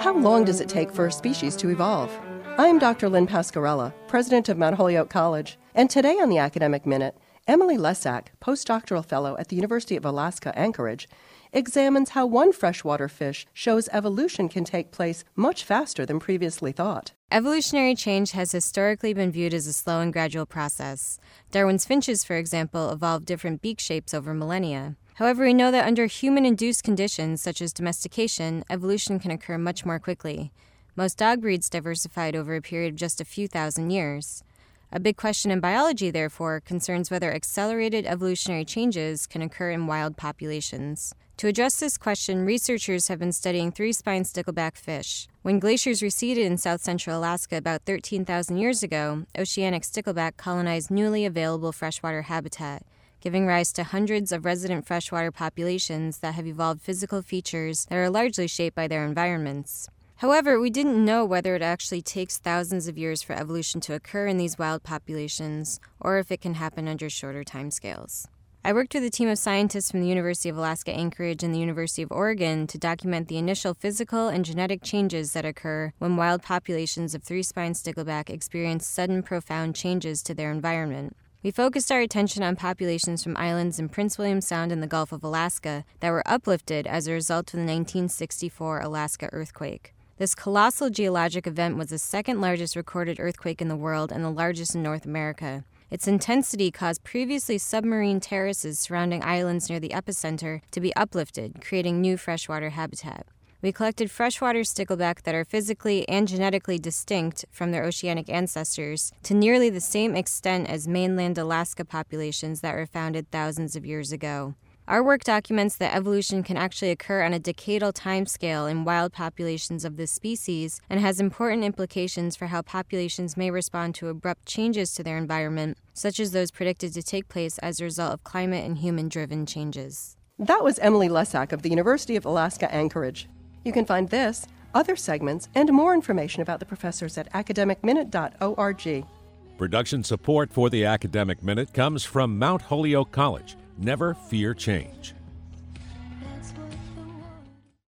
How long does it take for a species to evolve? I'm Dr. Lynn Pascarella, president of Mount Holyoke College, and today on the Academic Minute, Emily Lesak, postdoctoral fellow at the University of Alaska Anchorage, examines how one freshwater fish shows evolution can take place much faster than previously thought. Evolutionary change has historically been viewed as a slow and gradual process. Darwin's finches, for example, evolved different beak shapes over millennia. However, we know that under human-induced conditions, such as domestication, evolution can occur much more quickly. Most dog breeds diversified over a period of just a few thousand years. A big question in biology, therefore, concerns whether accelerated evolutionary changes can occur in wild populations. To address this question, researchers have been studying three-spined stickleback fish. When glaciers receded in south-central Alaska about 13,000 years ago, oceanic stickleback colonized newly available freshwater habitat, giving rise to hundreds of resident freshwater populations that have evolved physical features that are largely shaped by their environments. However, we didn't know whether it actually takes thousands of years for evolution to occur in these wild populations, or if it can happen under shorter timescales. I worked with a team of scientists from the University of Alaska Anchorage and the University of Oregon to document the initial physical and genetic changes that occur when wild populations of three-spined stickleback experience sudden, profound changes to their environment. We focused our attention on populations from islands in Prince William Sound in the Gulf of Alaska that were uplifted as a result of the 1964 Alaska earthquake. This colossal geologic event was the second largest recorded earthquake in the world and the largest in North America. Its intensity caused previously submarine terraces surrounding islands near the epicenter to be uplifted, creating new freshwater habitat. We collected freshwater stickleback that are physically and genetically distinct from their oceanic ancestors to nearly the same extent as mainland Alaska populations that were founded thousands of years ago. Our work documents that evolution can actually occur on a decadal timescale in wild populations of this species and has important implications for how populations may respond to abrupt changes to their environment, such as those predicted to take place as a result of climate and human-driven changes. That was Emily Lesak of the University of Alaska Anchorage. You can find this, other segments, and more information about the professors at academicminute.org. Production support for the Academic Minute comes from Mount Holyoke College. Never fear change.